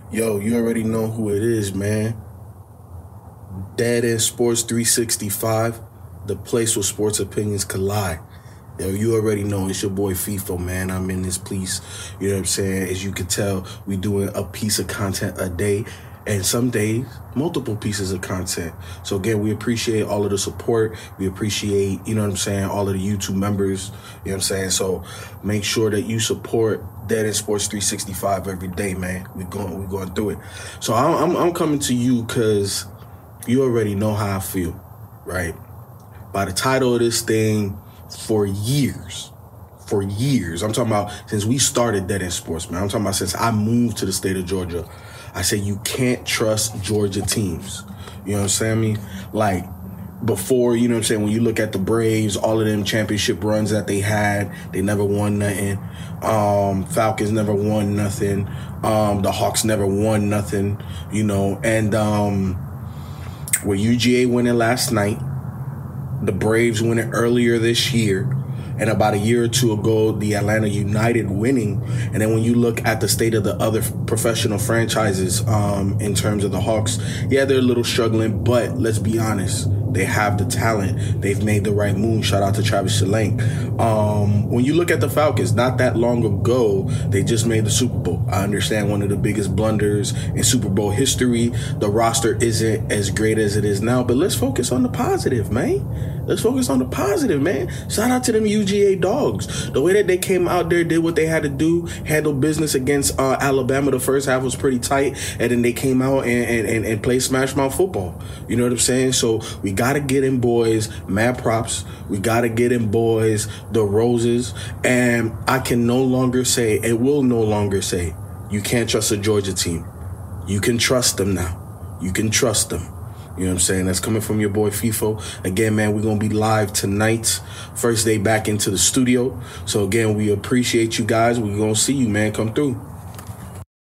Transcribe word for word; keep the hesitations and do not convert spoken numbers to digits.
Yo, you already know who it is, man. Dead End Sports three sixty-five, the place where sports opinions collide. Yo, you already know it's your boy FIFO, man. I'm in this piece. You know what I'm saying? As you can tell, we doing a piece of content a day, and some days, multiple pieces of content. So again, we appreciate all of the support. We appreciate, you know what I'm saying, all of the YouTube members. You know what I'm saying? So make sure that you support Dead End Sports three sixty-five every day, man. We going, we going through it. So I'm, I'm, I'm coming to you because you already know how I feel, right? By the title of this thing, for years, for years, I'm talking about since we started Dead End Sports, man. I'm talking about since I moved to the state of Georgia. I say you can't trust Georgia teams. You know what I'm saying? I mean, like before, you know what I'm saying, when you look at the Braves, all of them championship runs that they had, they never won nothing. Um, Falcons never won nothing. Um, the Hawks never won nothing, you know. And um, with U G A winning last night, the Braves winning earlier this year, and about a year or two ago, the Atlanta United winning. And then when you look at the state of the other professional franchises um, in terms of the Hawks, yeah, they're a little struggling, but let's be honest. They have the talent. They've made the right move. Shout out to Travis Schlenk. Um, when you look at the Falcons, not that long ago, they just made the Super Bowl. I understand one of the biggest blunders in Super Bowl history. The roster isn't as great as it is now, but let's focus on the positive, man. Let's focus on the positive, man. Shout out to them U G A dogs. The way that they came out there, did what they had to do, handled business against uh, Alabama. The first half was pretty tight, and then they came out and, and, and played smash mouth football. You know what I'm saying? So we got to get in, boys, mad props. We got to get in, boys, the roses. And I can no longer say, it will no longer say, you can't trust a Georgia team. You can trust them now. You can trust them. You know what I'm saying? That's coming from your boy FIFO. Again, man, we're going to be live tonight. First day back into the studio. So, again, we appreciate you guys. We're going to see you, man. Come through.